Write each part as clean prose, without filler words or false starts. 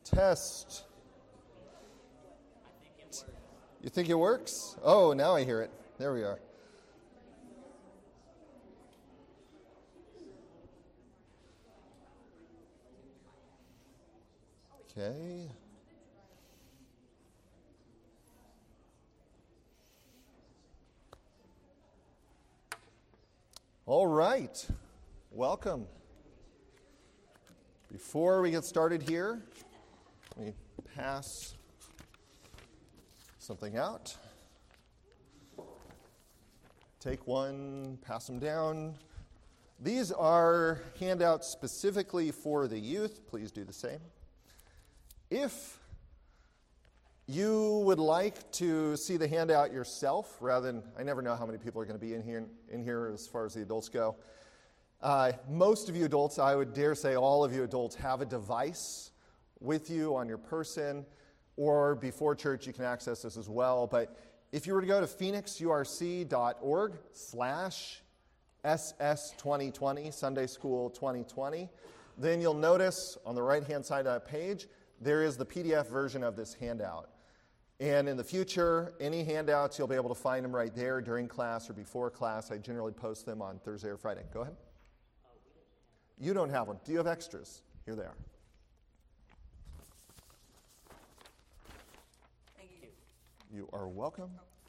Test. You think it works? Oh, now I hear it. There we are. Okay. All right. Welcome. Before we get started here, let me pass something out. Take one, pass them down. These are handouts specifically for the youth. Please do the same. If you would like to see the handout yourself, rather than, I never know how many people are going to be in here as far as the adults go. Most of you adults, I would dare say all of you adults, have a device with you on your person, or before church you can access this as well. But if you were to go to phoenixurc.org/SS2020, Sunday School 2020, then you'll notice on the right-hand side of that page, there is the PDF version of this handout. And in the future, any handouts, you'll be able to find them right there during class or before class. I generally post them on Thursday or Friday. Go ahead. You don't have one. Do you have extras? Here they are. Thank you. You are welcome.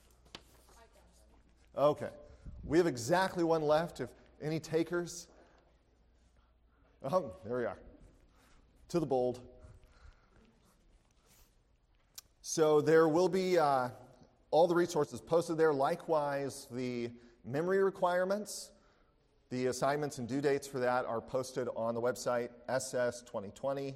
Okay. We have exactly one left. If any takers? Oh, there we are. To the bold. So there will be all the resources posted there. Likewise, the memory requirements, the assignments and due dates for that are posted on the website SS2020,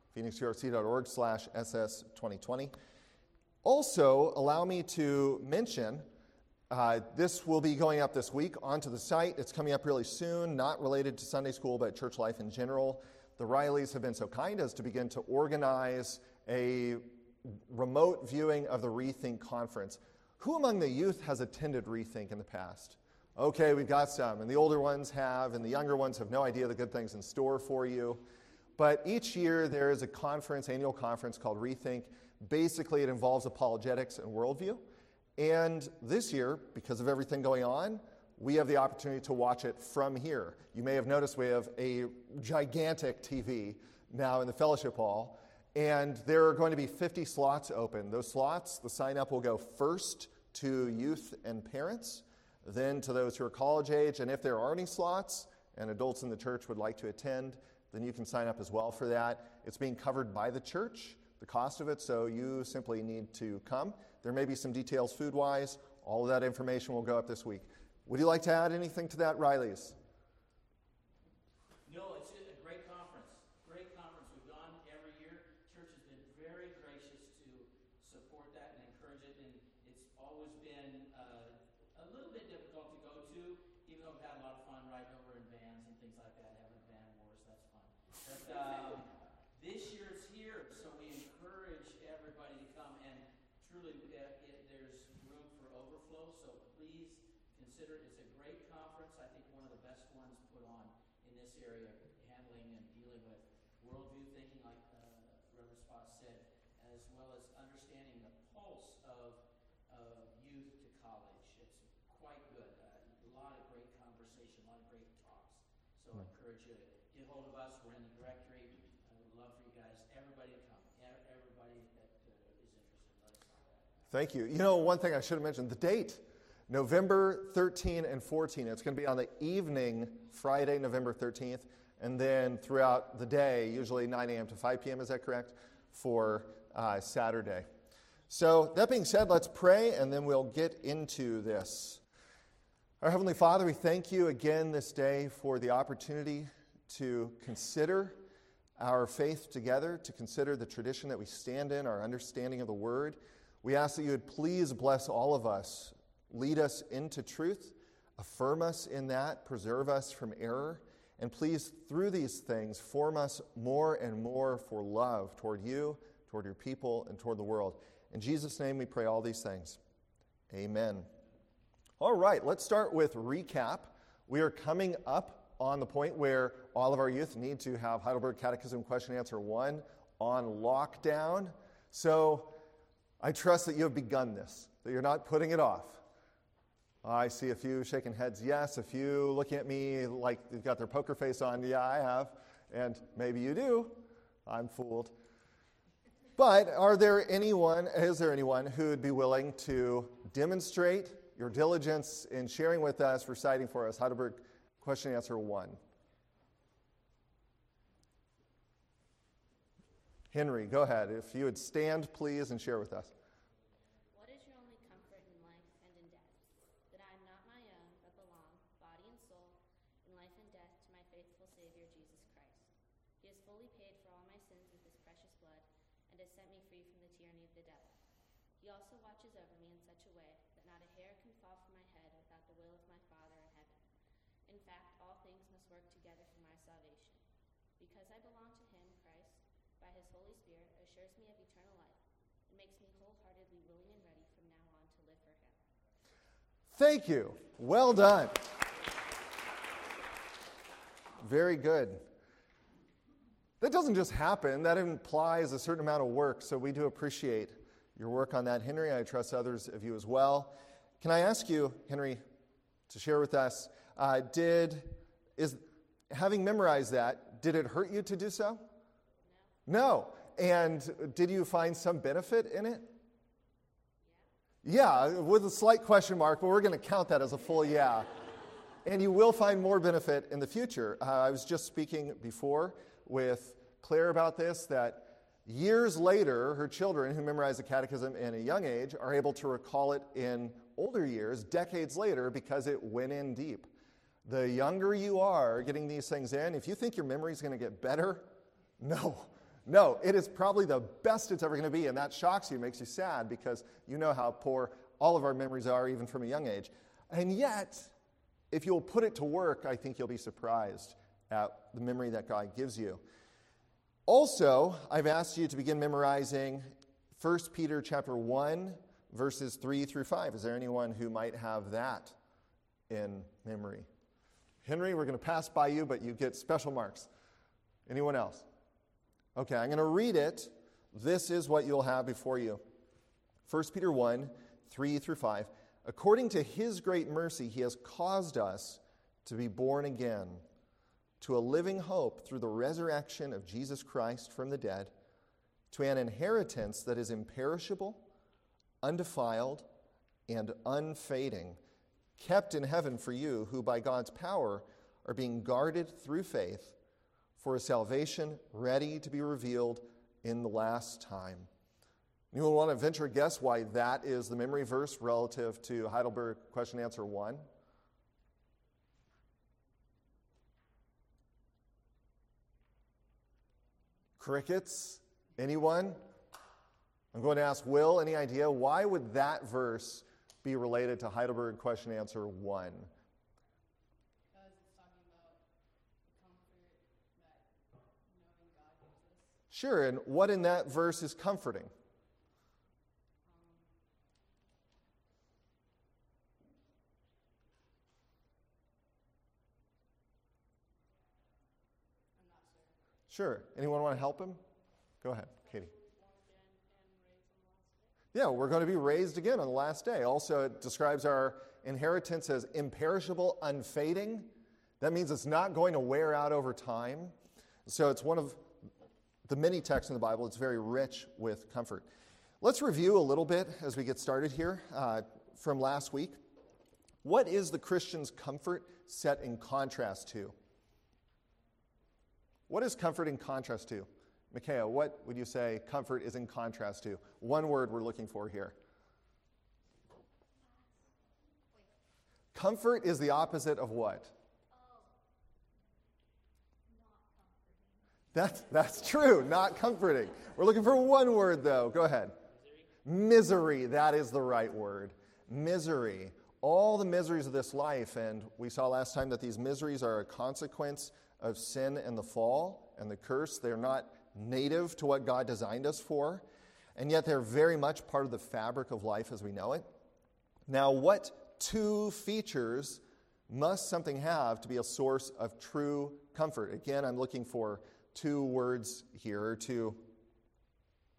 phoenixurc.org/SS2020. Also, allow me to mention, this will be going up this week onto the site. It's coming up really soon, not related to Sunday school, but church life in general. The Rileys have been so kind as to begin to organize a remote viewing of the Rethink conference. Who among the youth has attended Rethink in the past? Okay, we've got some, and the older ones have, and the younger ones have no idea the good things in store for you. But each year there is a conference, annual conference called Rethink. Basically, it involves apologetics and worldview. And this year, because of everything going on, we have the opportunity to watch it from here. You may have noticed we have a gigantic TV now in the fellowship hall. And there are going to be 50 slots open. Those slots, the sign-up will go first to youth and parents, then to those who are college age. And if there are any slots and adults in the church would like to attend, then you can sign up as well for that. It's being covered by the church, the cost of it, so you simply need to come. There may be some details food-wise. All of that information will go up this week. Would you like to add anything to that, Rileys? No, it's a great conference. Great conference. We've gone every year. Church has been very gracious to support that and encourage it. And it's always been a little bit difficult to go to, even though we've had a lot of fun riding over in vans and things like that, having van wars. That's fun. But this year it's here, so we encourage everybody to come. And truly, there's room for overflow. So please consider it. It's a great conference. I think one of the best ones put on in this area, handling and dealing with worldview thinking, like Reverend Spot said, as well as understanding the pulse of youth to college. It's quite good. A lot of great conversation, a lot of great talks. So I encourage you to get hold of us. We're in the directory. I would love for you guys, everybody to come. Everybody that is interested, let us know that. Thank you. You know, one thing I should have mentioned, the date. November 13 and 14. It's going to be on the evening, Friday, November 13th, and then throughout the day, usually 9 a.m. to 5 p.m., is that correct, for Saturday. So that being said, let's pray, and then we'll get into this. Our Heavenly Father, we thank you again this day for the opportunity to consider our faith together, to consider the tradition that we stand in, our understanding of the Word. We ask that you would please bless all of us, lead us into truth, affirm us in that, preserve us from error, and please, through these things, form us more and more for love toward you, toward your people, and toward the world. In Jesus' name we pray all these things. Amen. All right, let's start with recap. We are coming up on the point where all of our youth need to have Heidelberg Catechism Question Answer 1 on lockdown. So I trust that you have begun this, that you're not putting it off. I see a few shaking heads, yes. A few looking at me like they've got their poker face on. Yeah, I have. And maybe you do. I'm fooled. But is there anyone who would be willing to demonstrate your diligence in sharing with us, reciting for us Heidelberg Question and Answer 1? Henry, go ahead. If you would stand, please, and share with us. What is your only comfort in life and in death? That I am not my own, but belong, body and soul, in life and death, to my faithful Savior, Jesus Christ. He has fully paid for all my sins with his precious blood, and has set me free from the tyranny of the devil. He also watches over me in such a way that not a hair can fall from my head without the will of my Father in heaven. In fact, all things must work together for my salvation. Because I belong to him, Christ, by his Holy Spirit, assures me of eternal life, and makes me wholeheartedly willing and ready from now on to live for him. Thank you. Well done. Very good. That doesn't just happen. That implies a certain amount of work, so we do appreciate your work on that, Henry. I trust others of you as well. Can I ask you, Henry, to share with us, having memorized that, did it hurt you to do so? No. And did you find some benefit in it? Yeah, with a slight question mark, but we're going to count that as a full yeah. And you will find more benefit in the future. I was just speaking before with Claire about this, that years later, her children who memorize the catechism in a young age are able to recall it in older years, decades later, because it went in deep. The younger you are getting these things in, if you think your memory is going to get better, no, it is probably the best it's ever going to be, and that shocks you, makes you sad, because you know how poor all of our memories are, even from a young age. And yet, if you'll put it to work, I think you'll be surprised at the memory that God gives you. Also, I've asked you to begin memorizing 1 Peter chapter 1, verses 3 through 5. Is there anyone who might have that in memory? Henry, we're going to pass by you, but you get special marks. Anyone else? Okay, I'm going to read it. This is what you'll have before you. 1 Peter 1, 3 through 5. According to his great mercy, he has caused us to be born again to a living hope through the resurrection of Jesus Christ from the dead, to an inheritance that is imperishable, undefiled, and unfading, kept in heaven for you, who by God's power are being guarded through faith for a salvation ready to be revealed in the last time. Anyone want to venture a guess why that is the memory verse relative to Heidelberg Question and Answer 1? Crickets? Anyone? I'm going to ask Will, any idea? Why would that verse be related to Heidelberg Question and Answer 1? Because it's talking about the comfort that knowing God gives us. Sure, and what in that verse is comforting? I'm not sure. Sure. Anyone want to help him? Go ahead, Katie. Yeah, we're going to be raised again on the last day. Also, it describes our inheritance as imperishable, unfading. That means it's not going to wear out over time. So it's one of the many texts in the Bible. It's very rich with comfort. Let's review a little bit as we get started here from last week. What is the Christian's comfort set in contrast to? What is comfort in contrast to? Micaiah, what would you say comfort is in contrast to? One word we're looking for here. Comfort is the opposite of what? That's true, not comforting. We're looking for one word, though. Go ahead. Misery, that is the right word. Misery. All the miseries of this life, and we saw last time that these miseries are a consequence of sin and the fall and the curse. They're not native to what God designed us for, and yet they're very much part of the fabric of life as we know it. Now, what two features must something have to be a source of true comfort? Again, I'm looking for two words here, two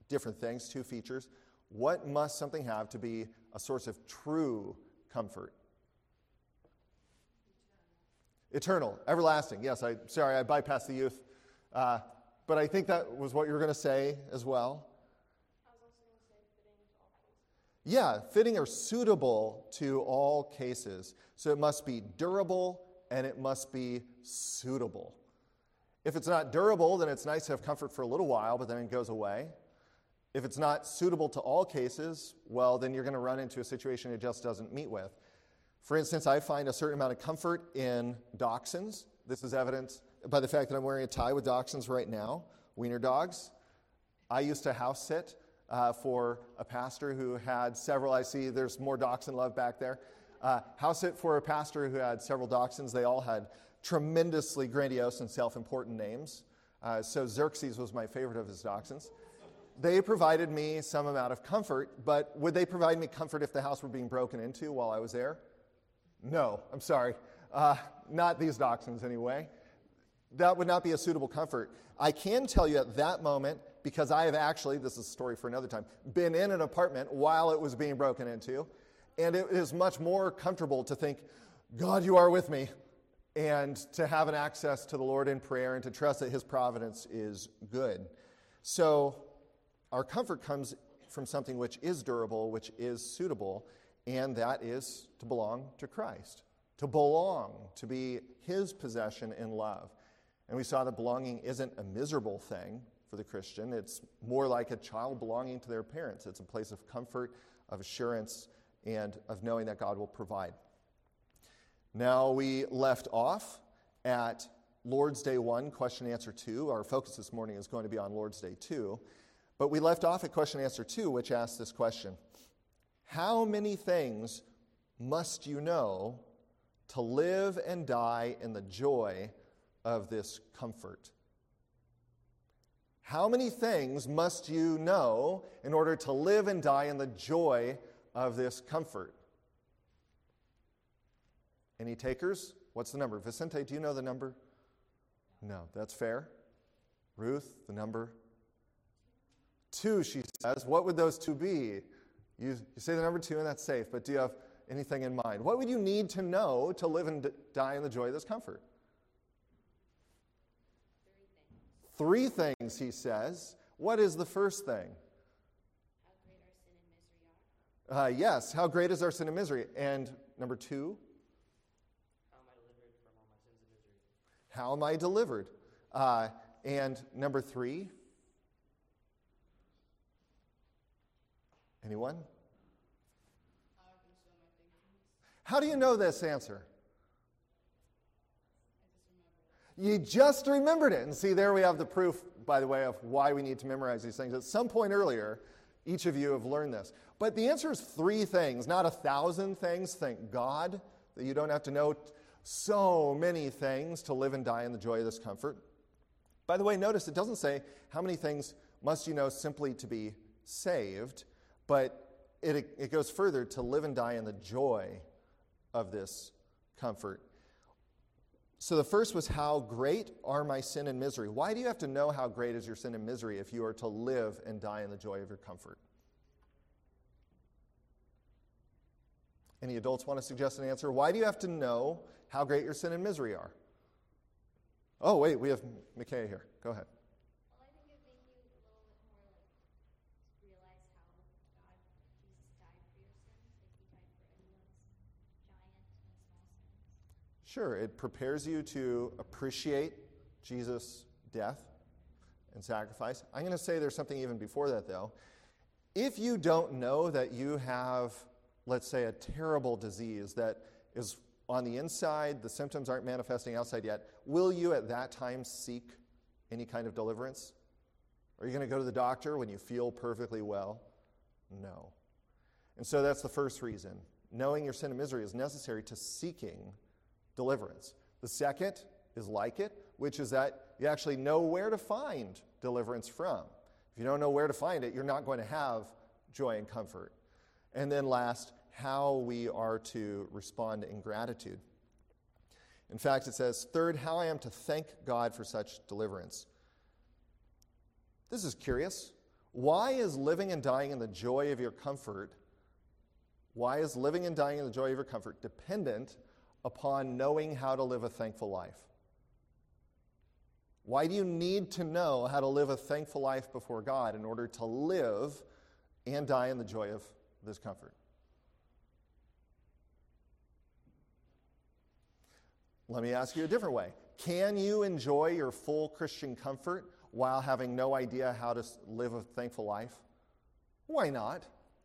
different things, two features. What must something have to be a source of true comfort? Eternal, everlasting. Yes, I bypassed the youth. But I think that was what you were going to say as well. I was also going to say fitting to all cases. Yeah, fitting or suitable to all cases. So it must be durable and it must be suitable. If it's not durable, then it's nice to have comfort for a little while, but then it goes away. If it's not suitable to all cases, well, then you're going to run into a situation it just doesn't meet with. For instance, I find a certain amount of comfort in dachshunds. This is evidenced by the fact that I'm wearing a tie with dachshunds right now, wiener dogs. I used to house sit for a pastor who had several. I see there's more dachshund love back there. House sit for a pastor who had several dachshunds. They all had tremendously grandiose and self-important names. So Xerxes was my favorite of his dachshunds. They provided me some amount of comfort, but would they provide me comfort if the house were being broken into while I was there? No, I'm sorry. Not these dachshunds anyway. That would not be a suitable comfort. I can tell you at that moment, because I have actually, this is a story for another time, been in an apartment while it was being broken into, and it is much more comfortable to think, God, you are with me, and to have an access to the Lord in prayer and to trust that his providence is good. So our comfort comes from something which is durable, which is suitable, and that is to belong to Christ, to belong, to be his possession in love. And we saw that belonging isn't a miserable thing for the Christian. It's more like a child belonging to their parents. It's a place of comfort, of assurance, and of knowing that God will provide. Now we left off at Lord's Day 1, question and answer 2. Our focus this morning is going to be on Lord's Day 2. But we left off at question and answer 2, which asks this question: how many things must you know to live and die in the joy of this comfort? How many things must you know in order to live and die in the joy of this comfort? Any takers? What's the number? Vicente, do you know the number? No, that's fair. Ruth, the number? 2, she says. What would those 2 be? You say the number 2 and that's safe, but do you have anything in mind? What would you need to know to live and die in the joy of this comfort? 3 things, he says. What is the first thing? How great our sin and misery are. Yes, how great is our sin and misery? And number 2? How am I delivered from all my sins and misery? How am I delivered? And number 3? Anyone? How I can show my thankfulness. How do you know this answer? I just remember it. You just remembered it. And see, there we have the proof, by the way, of why we need to memorize these things. At some point earlier, each of you have learned this. But the answer is 3 things, not 1,000 things. Thank God that you don't have to know so many things to live and die in the joy of this comfort. By the way, notice it doesn't say how many things must you know simply to be saved, but it goes further to live and die in the joy of this comfort. So the first was, how great are my sin and misery? Why do you have to know how great is your sin and misery if you are to live and die in the joy of your comfort? Any adults want to suggest an answer? Why do you have to know how great your sin and misery are? Oh, wait, we have McKay here. Go ahead. Well, I think it would make you a little bit more realize how Jesus died for your sins, like he died for anyone's giant and small sins. Sure, it prepares you to appreciate Jesus' death and sacrifice. I'm going to say there's something even before that, though. If you don't know that you have, let's say, a terrible disease that is on the inside, the symptoms aren't manifesting outside yet, will you at that time seek any kind of deliverance? Are you going to go to the doctor when you feel perfectly well? No. And so that's the first reason. Knowing your sin and misery is necessary to seeking deliverance. The second is like it, which is that you actually know where to find deliverance from. If you don't know where to find it, you're not going to have joy and comfort. And then last, how we are to respond in gratitude. In fact, it says, third, how I am to thank God for such deliverance. This is curious. Why is living and dying in the joy of your comfort, dependent upon knowing how to live a thankful life? Why do you need to know how to live a thankful life before God in order to live and die in the joy of this comfort? Let me ask you a different way. Can you enjoy your full Christian comfort while having no idea how to live a thankful life? Why not?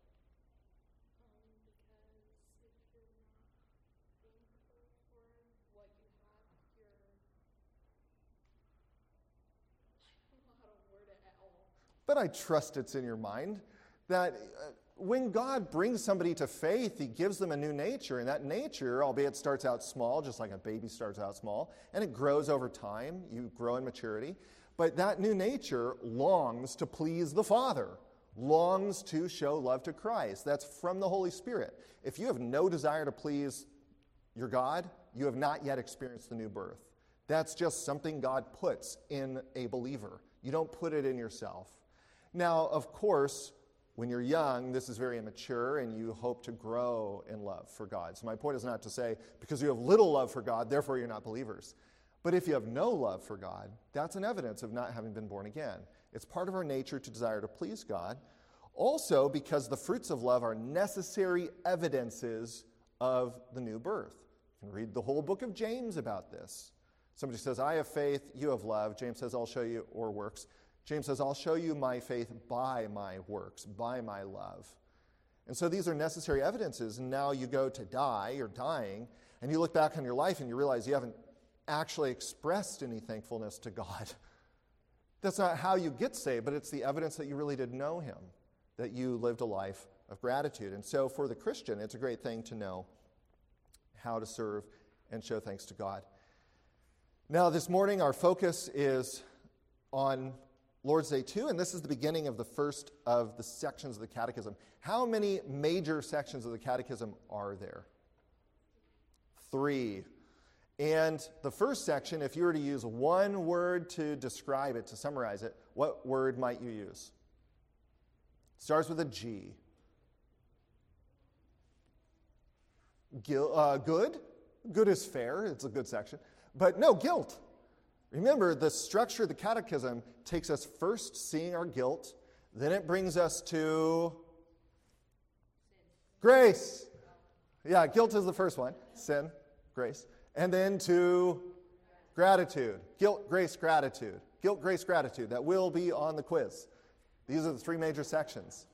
But I trust it's in your mind that when God brings somebody to faith, he gives them a new nature. And that nature, albeit starts out small, just like a baby starts out small, and it grows over time. You grow in maturity. But that new nature longs to please the Father, longs to show love to Christ. That's from the Holy Spirit. If you have no desire to please your God, you have not yet experienced the new birth. That's just something God puts in a believer. You don't put it in yourself. Now, of course, when you're young, this is very immature, and you hope to grow in love for God. So my point is not to say, because you have little love for God, therefore you're not believers. But if you have no love for God, that's an evidence of not having been born again. It's part of our nature to desire to please God. Also, because the fruits of love are necessary evidences of the new birth. You can read the whole book of James about this. Somebody says, I have faith, you have love. James says, I'll show you, or works. James says, I'll show you my faith by my works, by my love. And so these are necessary evidences. And now you go to die, you're dying, and you look back on your life and you realize you haven't actually expressed any thankfulness to God. That's not how you get saved, but it's the evidence that you really did know him, that you lived a life of gratitude. And so for the Christian, it's a great thing to know how to serve and show thanks to God. Now, this morning, our focus is on Lord's Day 2, and this is the beginning of the first of the sections of the Catechism. How many major sections of the Catechism are there? 3. And the first section, if you were to use one word to describe it, to summarize it, what word might you use? Starts with a G. Good? Good is fair. It's a good section. But no, guilt. Remember, the structure of the Catechism takes us first seeing our guilt, then it brings us to grace. Yeah, guilt is the first one. Sin, grace. And then to gratitude. Guilt, grace, gratitude. Guilt, grace, gratitude. That will be on the quiz. These are the 3 major sections.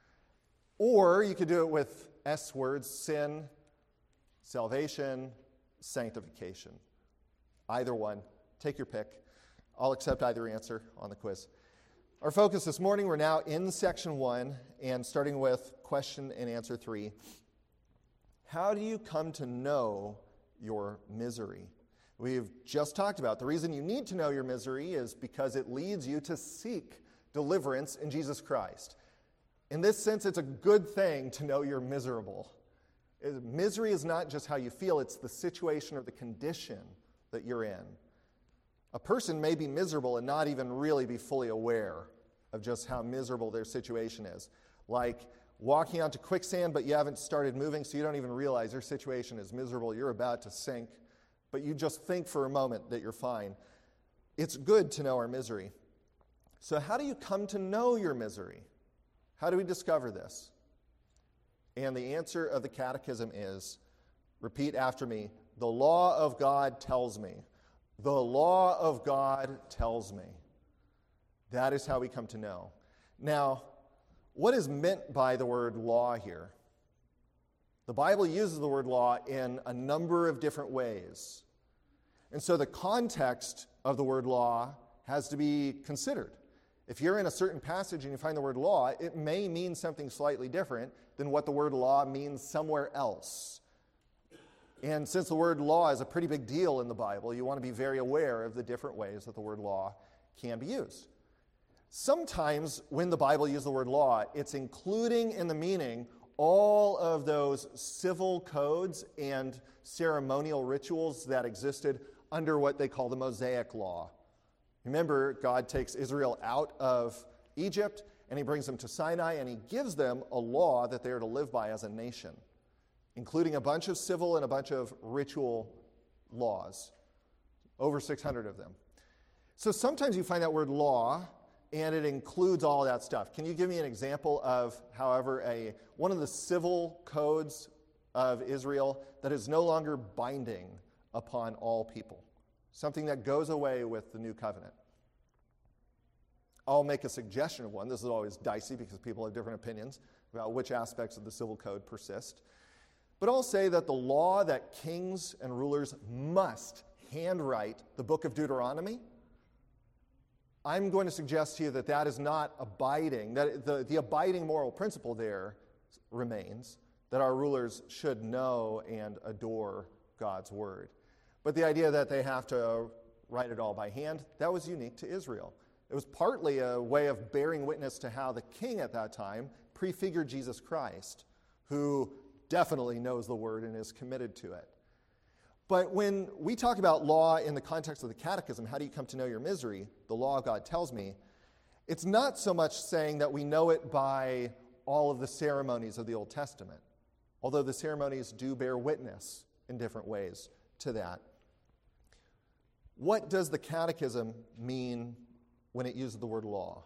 Or you could do it with S words: sin, salvation, sanctification. Either one. Take your pick. I'll accept either answer on the quiz. Our focus this morning, we're now in section 1 and starting with question and answer 3. How do you come to know your misery? We've just talked about the reason you need to know your misery is because it leads you to seek deliverance in Jesus Christ. In this sense, it's a good thing to know you're miserable. Misery is not just how you feel, it's the situation or the condition that you're in. A person may be miserable and not even really be fully aware of just how miserable their situation is. Like walking onto quicksand, but you haven't started moving, so you don't even realize your situation is miserable. You're about to sink, but you just think for a moment that you're fine. It's good to know our misery. So how do you come to know your misery? How do we discover this? And the answer of the Catechism is, repeat after me, the law of God tells me. The law of God tells me. That is how we come to know. Now, what is meant by the word law here? The Bible uses the word law in a number of different ways. And so the context of the word law has to be considered. If you're in a certain passage and you find the word law, it may mean something slightly different than what the word law means somewhere else. And since the word law is a pretty big deal in the Bible, you want to be very aware of the different ways that the word law can be used. Sometimes when the Bible uses the word law, it's including in the meaning all of those civil codes and ceremonial rituals that existed under what they call the Mosaic Law. Remember, God takes Israel out of Egypt, and he brings them to Sinai, and he gives them a law that they are to live by as a nation, including a bunch of civil and a bunch of ritual laws, over 600 of them. So sometimes you find that word law, and it includes all that stuff. Can you give me an example of, however, one of the civil codes of Israel that is no longer binding upon all people? Something that goes away with the new covenant. I'll make a suggestion of one. This is always dicey because people have different opinions about which aspects of the civil code persist. But I'll say that the law that kings and rulers must handwrite the book of Deuteronomy, I'm going to suggest to you that that is not abiding, that the abiding moral principle there remains, that our rulers should know and adore God's word. But the idea that they have to write it all by hand, that was unique to Israel. It was partly a way of bearing witness to how the king at that time prefigured Jesus Christ, who definitely knows the word and is committed to it. But when we talk about law in the context of the Catechism, how do you come to know your misery? The law of God tells me. It's not so much saying that we know it by all of the ceremonies of the Old Testament, although the ceremonies do bear witness in different ways to that. What does the Catechism mean when it uses the word law?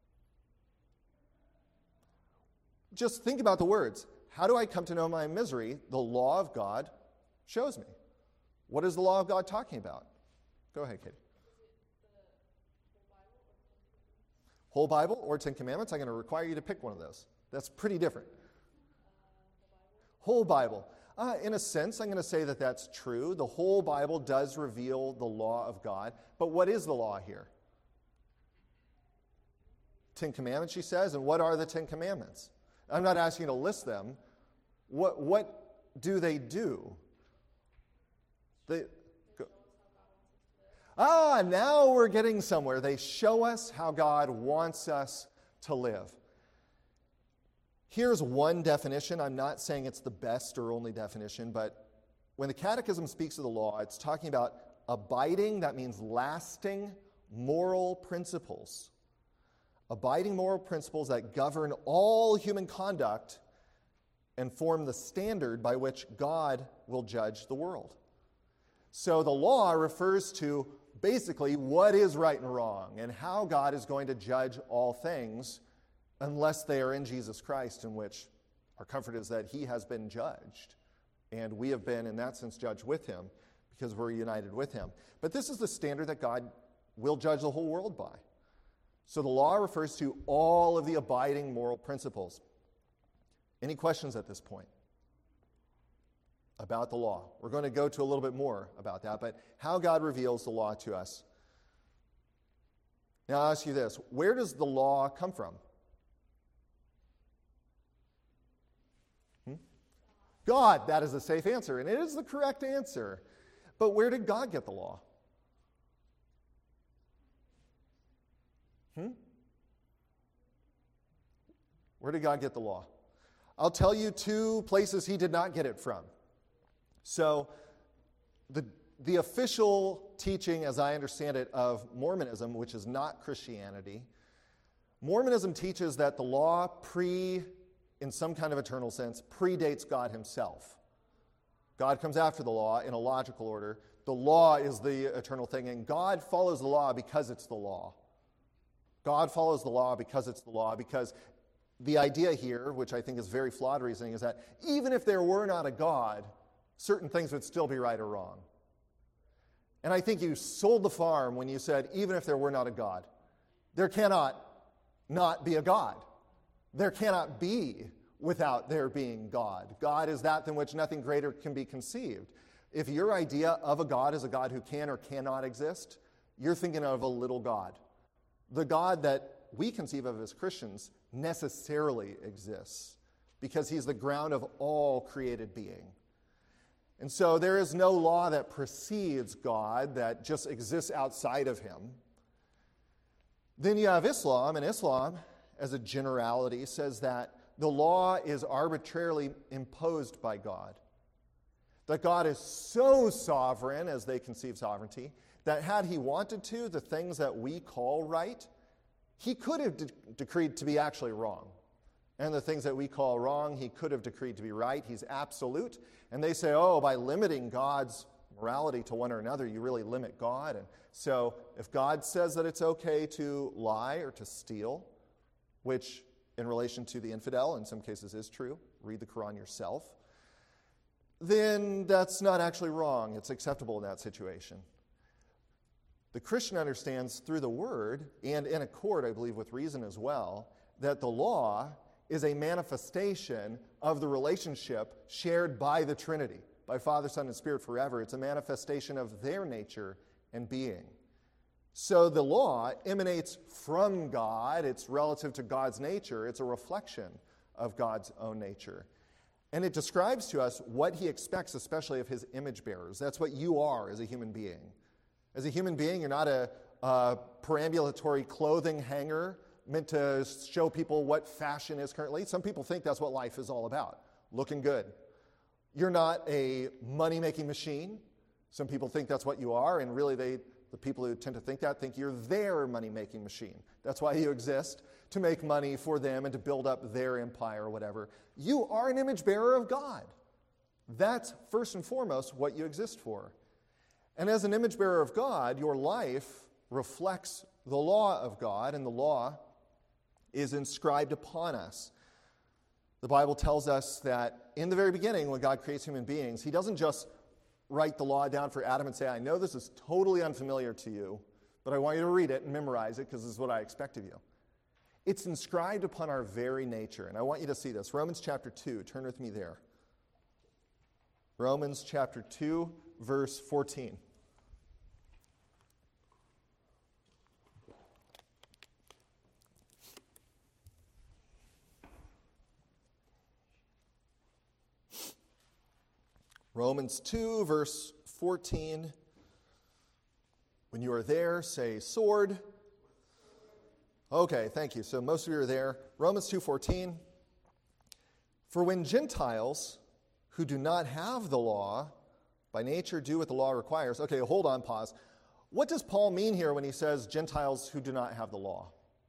Just think about the words. How do I come to know my misery? The law of God shows me. What is the law of God talking about? Go ahead, Katie. Whole Bible or Ten Commandments? I'm going to require you to pick one of those. That's pretty different. Whole Bible. In a sense, I'm going to say that that's true. The whole Bible does reveal the law of God. But what is the law here? 10 Commandments, she says. And what are the 10 Commandments? I'm not asking you to list them. What do they do? Now we're getting somewhere. They show us how God wants us to live. Here's one definition. I'm not saying it's the best or only definition, but when the Catechism speaks of the law, it's talking about abiding, that means lasting, moral principles. Abiding moral principles that govern all human conduct and form the standard by which God will judge the world. So the law refers to basically what is right and wrong and how God is going to judge all things unless they are in Jesus Christ, in which our comfort is that he has been judged. And we have been, in that sense, judged with him because we're united with him. But this is the standard that God will judge the whole world by. So the law refers to all of the abiding moral principles. Any questions at this point about the law? We're going to go to a little bit more about that, but how God reveals the law to us. Now I'll ask you this. Where does the law come from? God. That is a safe answer, and it is the correct answer. But where did God get the law? Where did God get the law? I'll tell you two places he did not get it from. So the official teaching, as I understand it, of Mormonism, which is not Christianity, Mormonism teaches that the law in some kind of eternal sense, predates God himself. God comes after the law in a logical order. The law is the eternal thing, and God follows the law because it's the law. God follows the law because it's the law, because the idea here, which I think is very flawed reasoning, is that even if there were not a God, certain things would still be right or wrong. And I think you sold the farm when you said, even if there were not a God. There cannot not be a God. There cannot be without there being God. God is that than which nothing greater can be conceived. If your idea of a God is a God who can or cannot exist, you're thinking of a little God. The God that we conceive of as Christians necessarily exists because he's the ground of all created being. And so there is no law that precedes God that just exists outside of him. Then you have Islam, and Islam, as a generality, says that the law is arbitrarily imposed by God. That God is so sovereign, as they conceive sovereignty, that had he wanted to, the things that we call right, He could have decreed to be actually wrong. And the things that we call wrong, he could have decreed to be right. He's absolute. And they say, oh, by limiting God's morality to one or another, you really limit God. And so if God says that it's okay to lie or to steal, which in relation to the infidel in some cases is true, read the Quran yourself, then that's not actually wrong. It's acceptable in that situation. The Christian understands through the Word, and in accord, I believe, with reason as well, that the law is a manifestation of the relationship shared by the Trinity, by Father, Son, and Spirit forever. It's a manifestation of their nature and being. So the law emanates from God. It's relative to God's nature. It's a reflection of God's own nature. And it describes to us what he expects, especially of his image bearers. That's what you are as a human being. As a human being, you're not a perambulatory clothing hanger meant to show people what fashion is currently. Some people think that's what life is all about, looking good. You're not a money-making machine. Some people think that's what you are, and really the people who tend to think that think you're their money-making machine. That's why you exist, to make money for them and to build up their empire or whatever. You are an image bearer of God. That's first and foremost what you exist for. And as an image bearer of God, your life reflects the law of God, and the law is inscribed upon us. The Bible tells us that in the very beginning, when God creates human beings, he doesn't just write the law down for Adam and say, I know this is totally unfamiliar to you, but I want you to read it and memorize it because this is what I expect of you. It's inscribed upon our very nature, and I want you to see this. Romans chapter 2, turn with me there. Romans chapter 2, verse 14. Romans 2, verse 14. When you are there, say sword. Okay, thank you. So most of you are there. Romans 2:14. For when Gentiles who do not have the law, by nature do what the law requires. Okay, hold on, pause. What does Paul mean here when he says Gentiles who do not have the law?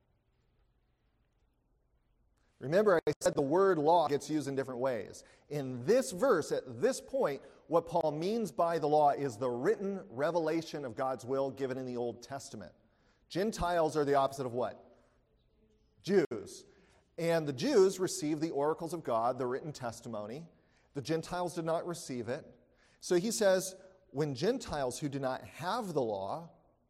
Remember, I said the word law gets used in different ways. In this verse, at this point, what Paul means by the law is the written revelation of God's will given in the Old Testament. Gentiles are the opposite of what? Jews. And the Jews received the oracles of God, the written testimony. The Gentiles did not receive it. So he says, when Gentiles who do not have the law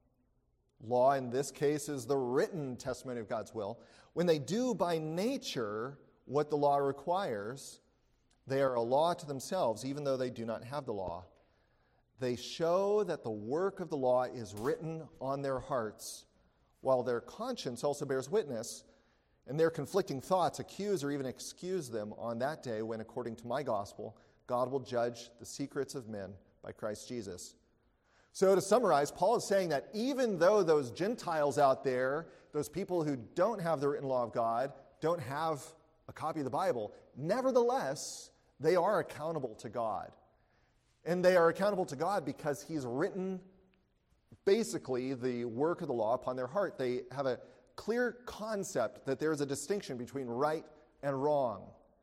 in this case is the written testimony of God's will, when they do by nature what the law requires, they are a law to themselves, even though they do not have the law. They show that the work of the law is written on their hearts, while their conscience also bears witness, and their conflicting thoughts accuse or even excuse them on that day when, according to my gospel, God will judge the secrets of men by Christ Jesus. So to summarize, Paul is saying that even though those Gentiles out there, those people who don't have the written law of God, don't have a copy of the Bible, nevertheless, they are accountable to God. And they are accountable to God because he's written basically the work of the law upon their heart. They have a clear concept that there is a distinction between right and wrong.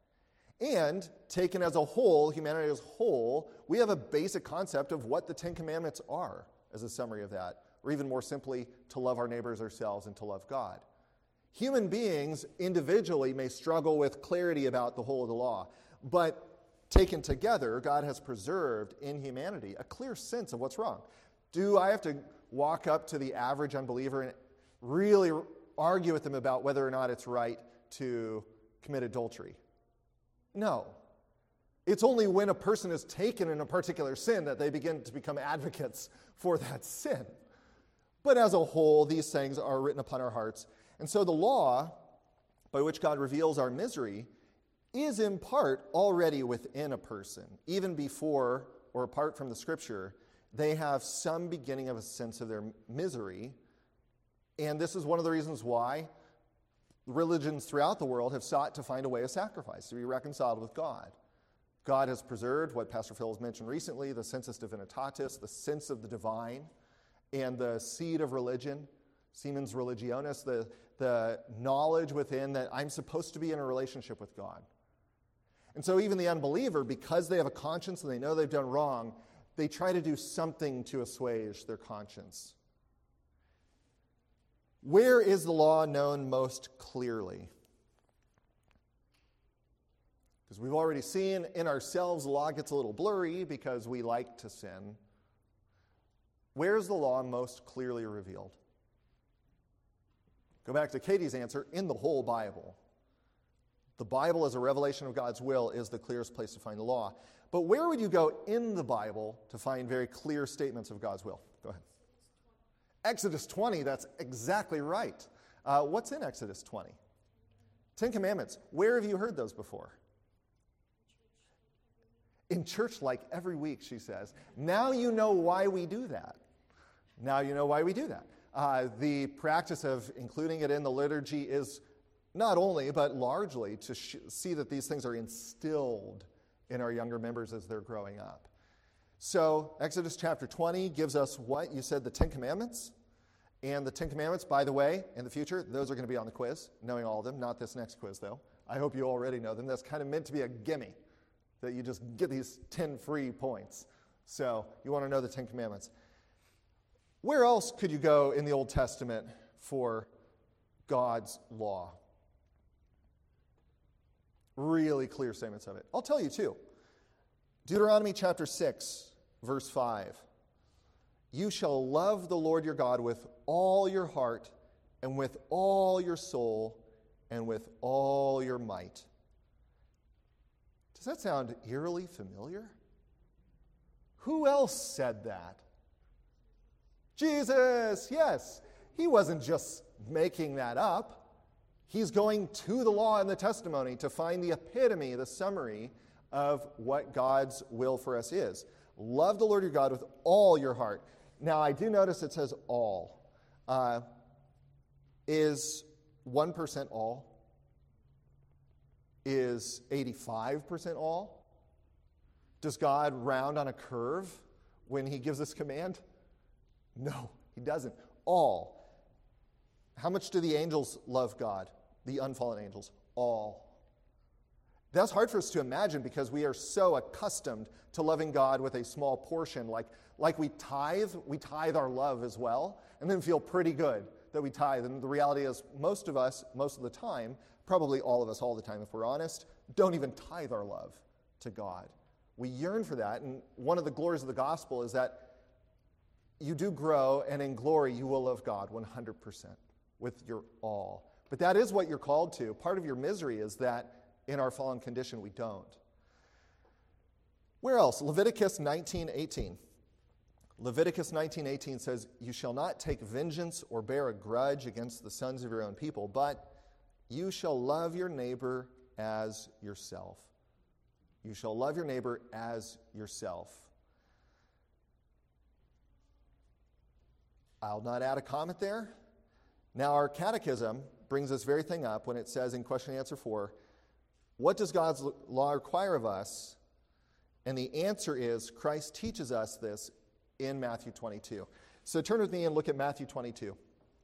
And taken as a whole, humanity as a whole, we have a basic concept of what the Ten Commandments are as a summary of that. Or even more simply, to love our neighbors ourselves and to love God. Human beings individually may struggle with clarity about the whole of the law, but taken together, God has preserved in humanity a clear sense of what's wrong. Do I have to walk up to the average unbeliever and really argue with them about whether or not it's right to commit adultery? No. It's only when a person is taken in a particular sin that they begin to become advocates for that sin. But as a whole, these things are written upon our hearts. And so the law, by which God reveals our misery, is in part already within a person. Even before or apart from the Scripture, they have some beginning of a sense of their misery. And this is one of the reasons why religions throughout the world have sought to find a way of sacrifice, to be reconciled with God. God has preserved what Pastor Phil has mentioned recently, the sensus divinitatis, the sense of the divine, and the seed of religion, Siemens religionis, the knowledge within that I'm supposed to be in a relationship with God. And so even the unbeliever, because they have a conscience and they know they've done wrong, they try to do something to assuage their conscience. Where is the law known most clearly? Because we've already seen in ourselves the law gets a little blurry because we like to sin. Where is the law most clearly revealed? Go back to Katie's answer, in the whole Bible. The Bible as a revelation of God's will is the clearest place to find the law. But where would you go in the Bible to find very clear statements of God's will? Go ahead. Exodus 20, that's exactly right. What's in Exodus 20? 10 Commandments. Where have you heard those before? In church like every week, she says. Now you know why we do that. Now you know why we do that. The practice of including it in the liturgy is not only, but largely to see that these things are instilled in our younger members as they're growing up. So Exodus chapter 20 gives us what? You said the 10 Commandments. And the 10 Commandments, by the way, in the future, those are going to be on the quiz, knowing all of them. Not this next quiz, though. I hope you already know them. That's kind of meant to be a gimme, that you just get these 10 free points. So you want to know the 10 Commandments. Where else could you go in the Old Testament for God's law? Really clear statements of it. I'll tell you two. Deuteronomy chapter 6, verse 5. You shall love the Lord your God with all your heart and with all your soul and with all your might. Does that sound eerily familiar? Who else said that? Jesus, yes. He wasn't just making that up. He's going to the law and the testimony to find the epitome, the summary of what God's will for us is. Love the Lord your God with all your heart. Now, I do notice it says all. Is 1% all? Is 85% all? Does God round on a curve when he gives this command? No, he doesn't. All. How much do the angels love God? The unfallen angels? All. That's hard for us to imagine because we are so accustomed to loving God with a small portion. Like we tithe our love as well, and then feel pretty good that we tithe. And the reality is most of us, most of the time, probably all of us all the time if we're honest, don't even tithe our love to God. We yearn for that, and one of the glories of the gospel is that you do grow, and in glory you will love God 100% with your all. But that is what you're called to. Part of your misery is that in our fallen condition we don't. Where else? Leviticus 19:18. Leviticus 19:18 says, you shall not take vengeance or bear a grudge against the sons of your own people, but you shall love your neighbor as yourself. You shall love your neighbor as yourself. I'll not add a comment there. Now, our catechism brings this very thing up when it says in question and answer 4, what does God's law require of us? And the answer is Christ teaches us this in Matthew 22. So turn with me and look at Matthew 22.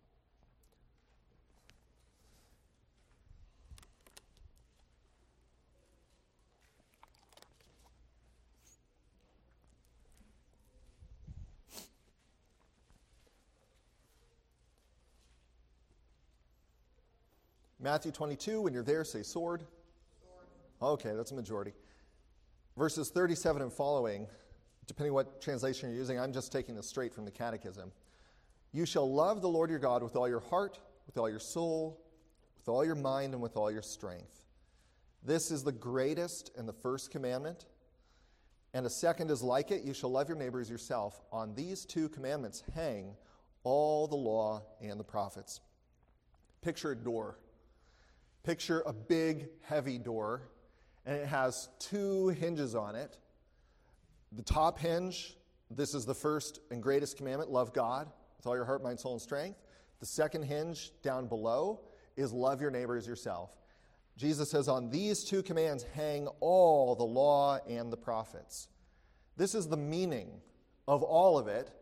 Matthew 22, when you're there, say sword. Okay, that's a majority. Verses 37 and following, depending what translation you're using, I'm just taking this straight from the Catechism. You shall love the Lord your God with all your heart, with all your soul, with all your mind, and with all your strength. This is the greatest and the first commandment. And a second is like it, you shall love your neighbor as yourself. On these two commandments hang all the law and the prophets. Picture a door. Picture a big, heavy door, and it has two hinges on it. The top hinge, this is the first and greatest commandment, love God with all your heart, mind, soul, and strength. The second hinge down below is love your neighbor as yourself. Jesus says, on these two commands hang all the law and the prophets. This is the meaning of all of it.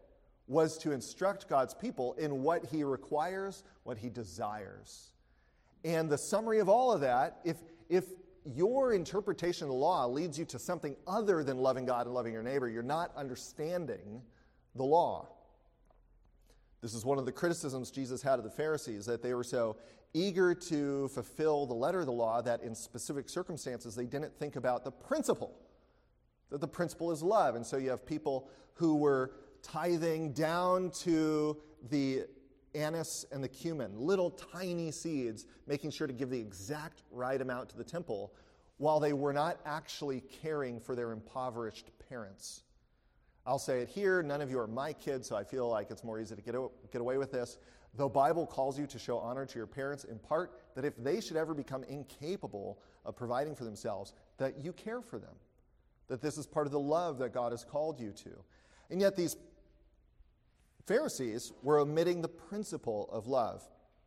was to instruct God's people in what he requires, what he desires. And the summary of all of that, if your interpretation of the law leads you to something other than loving God and loving your neighbor, you're not understanding the law. This is one of the criticisms Jesus had of the Pharisees, that they were so eager to fulfill the letter of the law that in specific circumstances they didn't think about the principle, that the principle is love. And so you have people who were tithing down to the anise and the cumin, little tiny seeds, making sure to give the exact right amount to the temple, while they were not actually caring for their impoverished parents. I'll say it here, none of you are my kids, so I feel like it's more easy to get away with this. The Bible calls you to show honor to your parents, in part that if they should ever become incapable of providing for themselves, that you care for them, that this is part of the love that God has called you to. And yet these Pharisees were omitting the principle of love.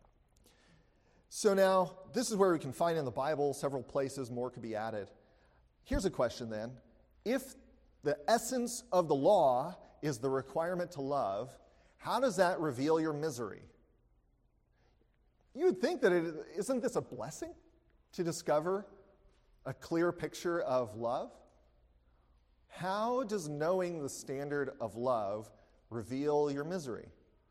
So now, this is where we can find in the Bible several places, more could be added. Here's a question then. If the essence of the law is the requirement to love, how does that reveal your misery? You would think that isn't this a blessing to discover a clear picture of love? How does knowing the standard of love reveal your misery?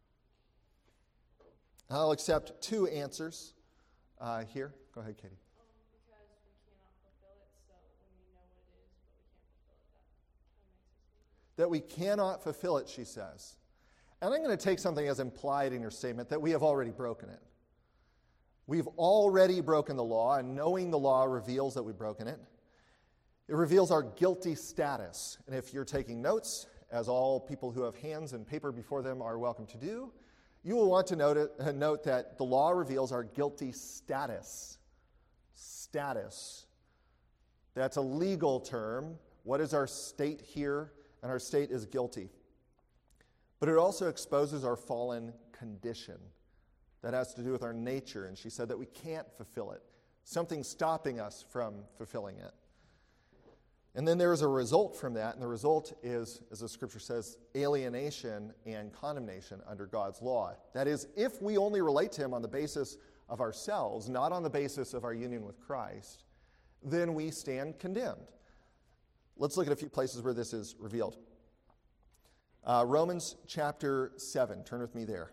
I'll accept two answers here. Go ahead, Katie. Because we cannot fulfill it, so when we know what it is, but we can't fulfill it, that makes us miserable. That we cannot fulfill it, she says. And I'm going to take something as implied in your statement, that we have already broken it. We've already broken the law, and knowing the law reveals that we've broken it. It reveals our guilty status. And if you're taking notes, as all people who have hands and paper before them are welcome to do, you will want to note that the law reveals our guilty status. Status. That's a legal term. What is our state here? And our state is guilty. But it also exposes our fallen condition. That has to do with our nature, and she said that we can't fulfill it. Something's stopping us from fulfilling it. And then there is a result from that, and the result is, as the scripture says, alienation and condemnation under God's law. That is, if we only relate to him on the basis of ourselves, not on the basis of our union with Christ, then we stand condemned. Let's look at a few places where this is revealed. Romans chapter 7. Turn with me there.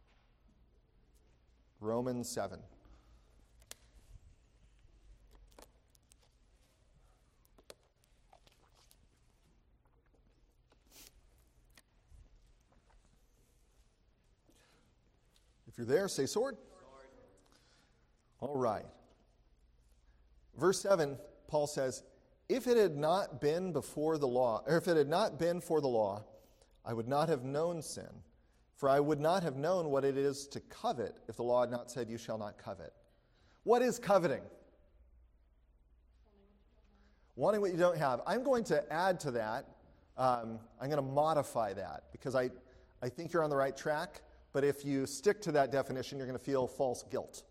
Romans 7. If you're there, say sword. All right. Verse 7, Paul says, if it had not been before the law, or if it had not been for the law, I would not have known sin. For I would not have known what it is to covet if the law had not said, you shall not covet. What is coveting? Wanting what you don't have. I'm going to add to that. I'm going to modify that because I think you're on the right track. But if you stick to that definition, you're going to feel false guilt.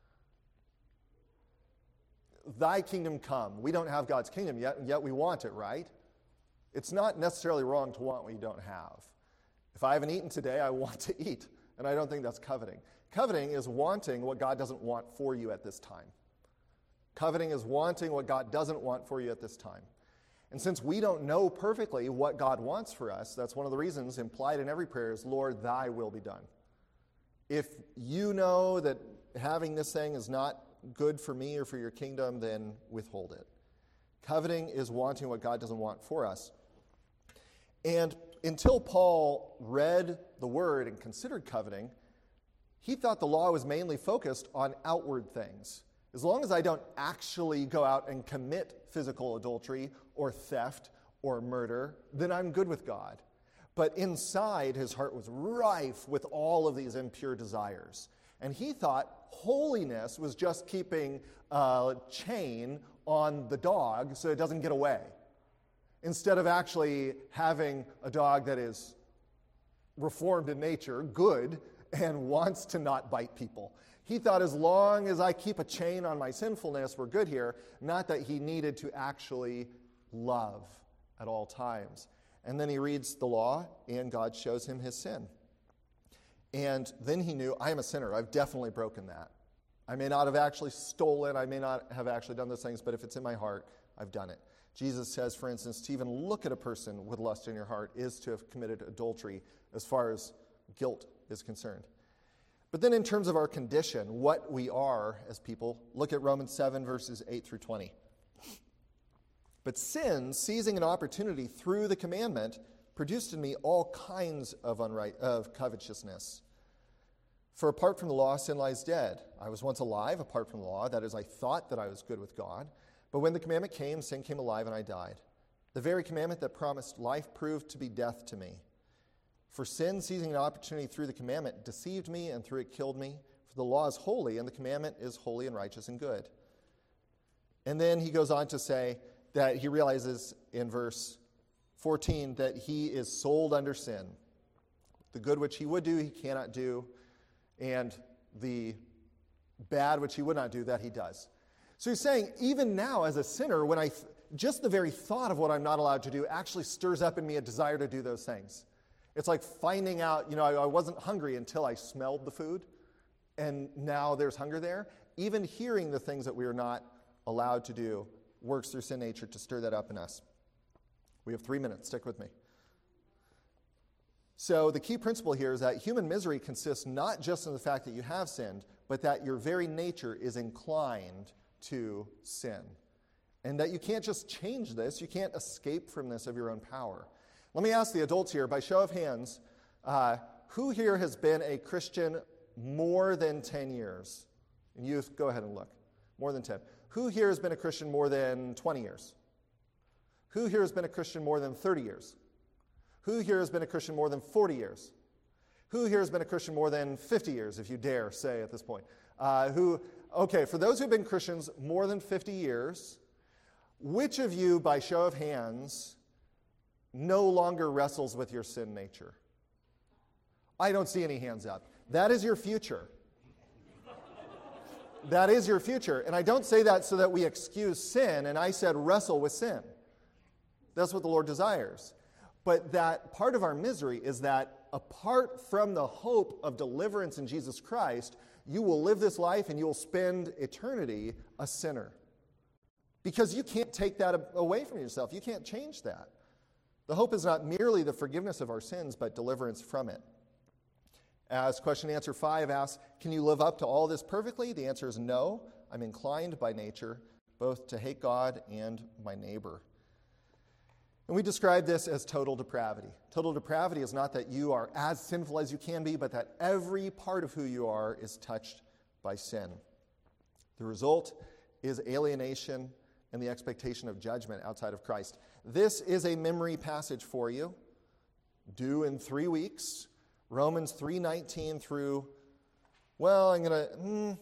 Thy kingdom come. We don't have God's kingdom yet, and yet we want it, right? It's not necessarily wrong to want what you don't have. If I haven't eaten today, I want to eat, and I don't think that's coveting. Coveting is wanting what God doesn't want for you at this time. Coveting is wanting what God doesn't want for you at this time. And since we don't know perfectly what God wants for us, that's one of the reasons implied in every prayer is, Lord, thy will be done. If you know that having this thing is not good for me or for your kingdom, then withhold it. Coveting is wanting what God doesn't want for us. And until Paul read the word and considered coveting, he thought the law was mainly focused on outward things. As long as I don't actually go out and commit physical adultery or theft or murder, then I'm good with God. But inside, his heart was rife with all of these impure desires. And he thought holiness was just keeping a chain on the dog so it doesn't get away, instead of actually having a dog that is reformed in nature, good, and wants to not bite people. He thought as long as I keep a chain on my sinfulness, we're good here, not that he needed to actually love at all times. And then he reads the law, and God shows him his sin. And then he knew, I am a sinner. I've definitely broken that. I may not have actually stolen. I may not have actually done those things, but if it's in my heart, I've done it. Jesus says, for instance, to even look at a person with lust in your heart is to have committed adultery as far as guilt is concerned. But then in terms of our condition, what we are as people, look at Romans 7, verses 8 through 20. But sin, seizing an opportunity through the commandment, produced in me all kinds of covetousness. For apart from the law, sin lies dead. I was once alive apart from the law. That is, I thought that I was good with God. But when the commandment came, sin came alive and I died. The very commandment that promised life proved to be death to me. For sin, seizing an opportunity through the commandment, deceived me, and through it killed me. For the law is holy, and the commandment is holy and righteous and good. And then he goes on to say that he realizes in verse 14 that he is sold under sin. The good which he would do, he cannot do, and the bad which he would not do, that he does. So he's saying, even now as a sinner, when just the very thought of what I'm not allowed to do actually stirs up in me a desire to do those things. It's like finding out, I wasn't hungry until I smelled the food, and now there's hunger there. Even hearing the things that we are not allowed to do works through sin nature to stir that up in us. We have 3 minutes. Stick with me. So the key principle here is that human misery consists not just in the fact that you have sinned, but that your very nature is inclined to sin. And that you can't just change this. You can't escape from this of your own power. Let me ask the adults here, by show of hands, who here has been a Christian more than 10 years? And youth, go ahead and look. More than 10. Who here has been a Christian more than 20 years? Who here has been a Christian more than 30 years? Who here has been a Christian more than 40 years? Who here has been a Christian more than 50 years, if you dare say at this point? Okay, for those who have been Christians more than 50 years, which of you, by show of hands, no longer wrestles with your sin nature? I don't see any hands up. That is your future. That is your future. And I don't say that so that we excuse sin, and I said wrestle with sin. That's what the Lord desires. But that part of our misery is that apart from the hope of deliverance in Jesus Christ, you will live this life and you will spend eternity a sinner. Because you can't take that away from yourself. You can't change that. The hope is not merely the forgiveness of our sins, but deliverance from it. As question and answer 5 asks, can you live up to all this perfectly? The answer is no. I'm inclined by nature both to hate God and my neighbor. And we describe this as total depravity. Total depravity is not that you are as sinful as you can be, but that every part of who you are is touched by sin. The result is alienation and the expectation of judgment outside of Christ. This is a memory passage for you, due in 3 weeks. Romans 3:19 through, I'm going to,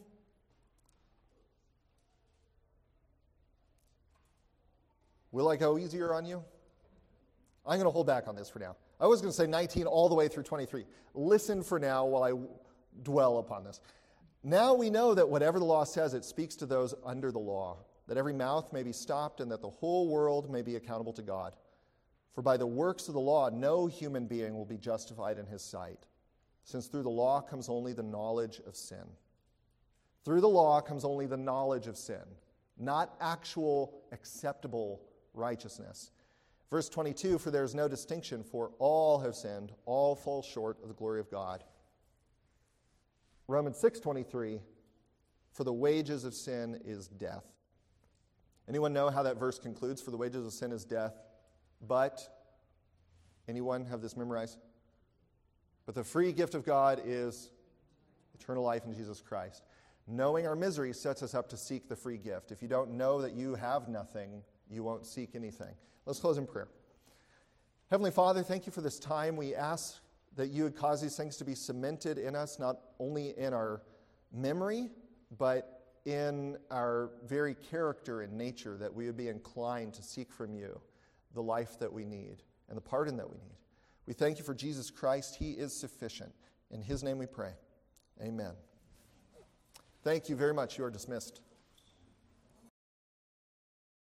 will I go easier on you? I'm going to hold back on this for now. I was going to say 19 all the way through 23. Listen for now while I dwell upon this. Now we know that whatever the law says, it speaks to those under the law, that every mouth may be stopped and that the whole world may be accountable to God. For by the works of the law, no human being will be justified in his sight, since through the law comes only the knowledge of sin. Through the law comes only the knowledge of sin, not actual acceptable righteousness. Verse 22, for there is no distinction, for all have sinned, all fall short of the glory of God. Romans 6:23, for the wages of sin is death. Anyone know how that verse concludes? For the wages of sin is death. But, anyone have this memorized? But the free gift of God is eternal life in Jesus Christ. Knowing our misery sets us up to seek the free gift. If you don't know that you have nothing, you won't seek anything. Let's close in prayer. Heavenly Father, thank you for this time. We ask that you would cause these things to be cemented in us, not only in our memory, but in our very character and nature, that we would be inclined to seek from you the life that we need and the pardon that we need. We thank you for Jesus Christ. He is sufficient. In his name we pray. Amen. Thank you very much. You are dismissed.